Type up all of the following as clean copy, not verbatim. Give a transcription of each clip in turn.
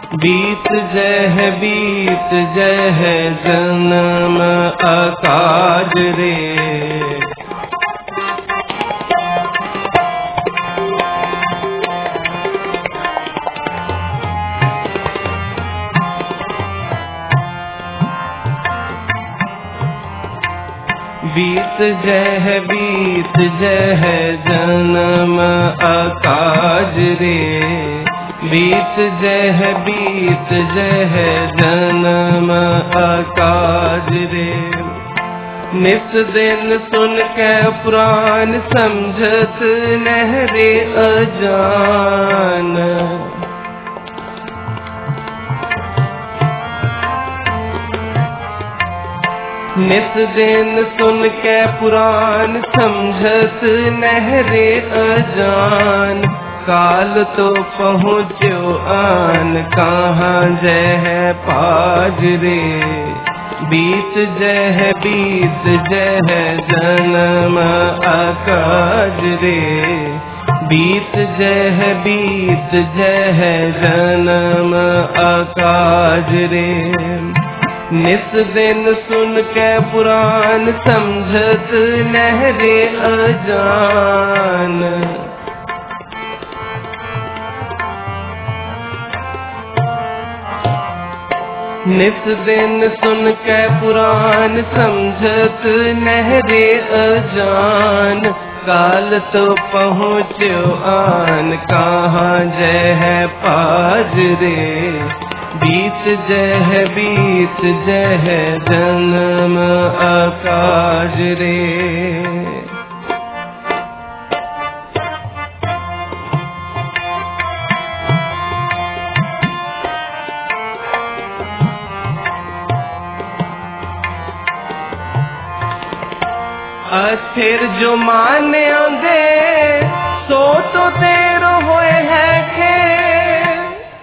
बीत जय जन्म अकाज रे। बीत जय जन्म अकाज रे। बीत जय जन्म अकाज रे। नित दिन सुन के पुराण समझत नहरे अजान। नित दिन सुन के पुराण समझत नहरे अजान। काल तो पहुँचो आन कहाँ जय पाज रे। बीत जय जन्म अकाज रे। बीत जय जन्म अकाज रे। नित दिन सुन के पुराण समझत नहरे अजान। नित दिन सुन के पुराण समझत नहरे अजान। काल तो पहुँचो आन कहाँ जय पाज रे। बीत जय जन्म अकाज रे। अस्थिर जो माने आंदे सो तो तेरो होए है खेल।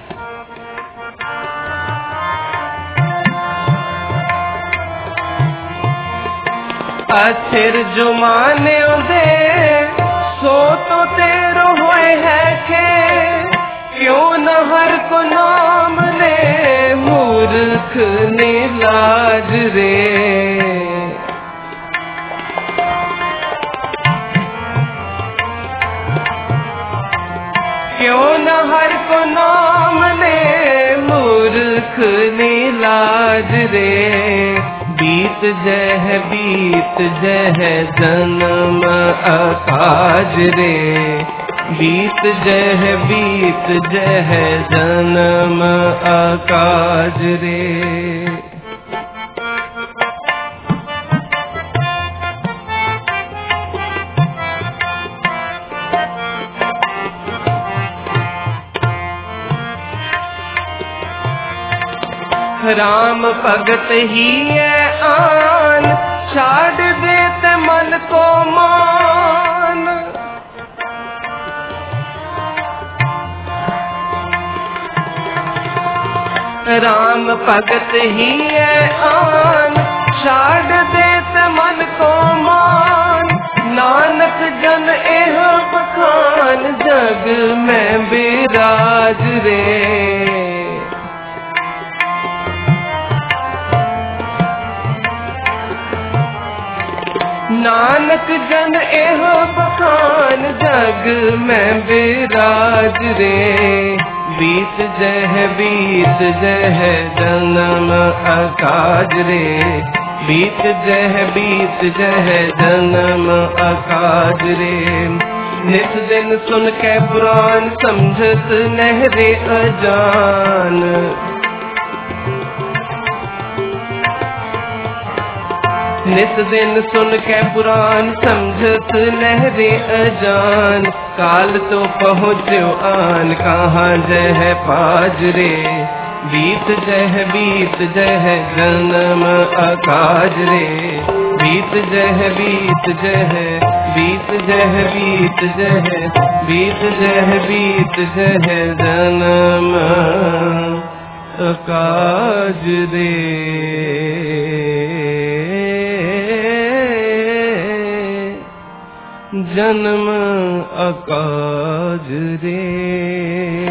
अस्थिर जो माने आंदे सो तो तेरो होए है खेल। क्यों न हर को नाम ले मूर्ख नीलाज रे। क्यों न हर को नाम ले मूर्ख नीलाज रे। बीत जय जन्म अकाज रे। बीत जय जन्म अकाज रे। राम भगत ही है आन छाड़ देते मन को मान। राम भगत ही है आन छाड़ देते मन को मान। नानक जन एह बखान जग में विराज रे। नानक जन एह बखान जग में विराज रे। बीत जय जन्म अकाज रे। बीत जय जन्म अकाज रे। नित दिन सुन के पुराण समझत नहरे अजान। नित दिन सुन के पुराण समझत नहरे अजान। काल तो पहुँचो आन कहाँ जय पाज रे। बीत जय जन्म अकाज रे। बीत जय जन्म अकाज रे। जन्म अकाज रे।